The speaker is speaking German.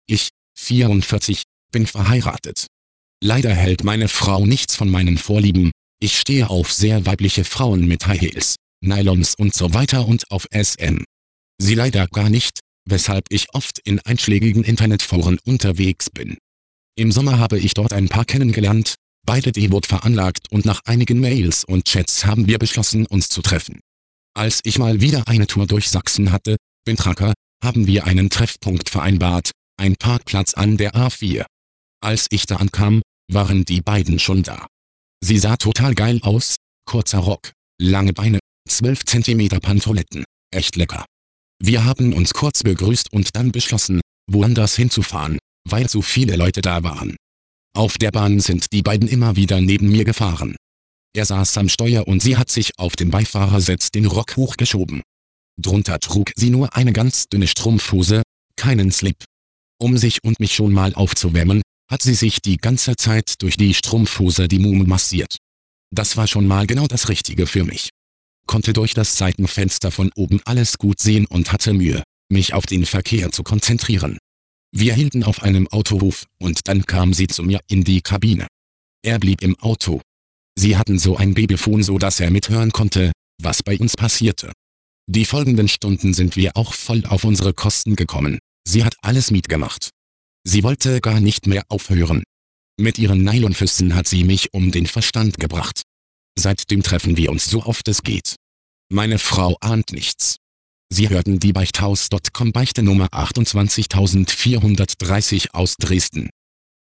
Ich, 44, bin verheiratet. Leider hält meine Frau nichts von meinen Vorlieben. Ich stehe auf sehr weibliche Frauen mit High Heels, Nylons und so weiter und auf SM. Sie leider gar nicht, weshalb ich oft in einschlägigen Internetforen unterwegs bin. Im Sommer habe ich dort ein Paar kennengelernt, beide devot veranlagt, und nach einigen Mails und Chats haben wir beschlossen, uns zu treffen. Als ich mal wieder eine Tour durch Sachsen hatte, Windtracker, haben wir einen Treffpunkt vereinbart, ein Parkplatz an der A4. Als ich da ankam, waren die beiden schon da. Sie sah total geil aus, kurzer Rock, lange Beine, 12 cm Pantoffeln, echt lecker. Wir haben uns kurz begrüßt und dann beschlossen, woanders hinzufahren, weil so viele Leute da waren. Auf der Bahn sind die beiden immer wieder neben mir gefahren. Er saß am Steuer und sie hat sich auf dem Beifahrersitz den Rock hochgeschoben. Drunter trug sie nur eine ganz dünne Strumpfhose, keinen Slip. Um sich und mich schon mal aufzuwärmen, hat sie sich die ganze Zeit durch die Strumpfhose die Mumu massiert. Das war schon mal genau das Richtige für mich. Konnte durch das Seitenfenster von oben alles gut sehen und hatte Mühe, mich auf den Verkehr zu konzentrieren. Wir hielten auf einem Autohof und dann kam sie zu mir in die Kabine. Er blieb im Auto. Sie hatten so ein Babyphone, so dass er mithören konnte, was bei uns passierte. Die folgenden Stunden sind wir auch voll auf unsere Kosten gekommen. Sie hat alles mitgemacht. Sie wollte gar nicht mehr aufhören. Mit ihren Nylonfüßen hat sie mich um den Verstand gebracht. Seitdem treffen wir uns so oft es geht. Meine Frau ahnt nichts. Sie hörten die Beichthaus.com Beichte Nummer 28430 aus Dresden.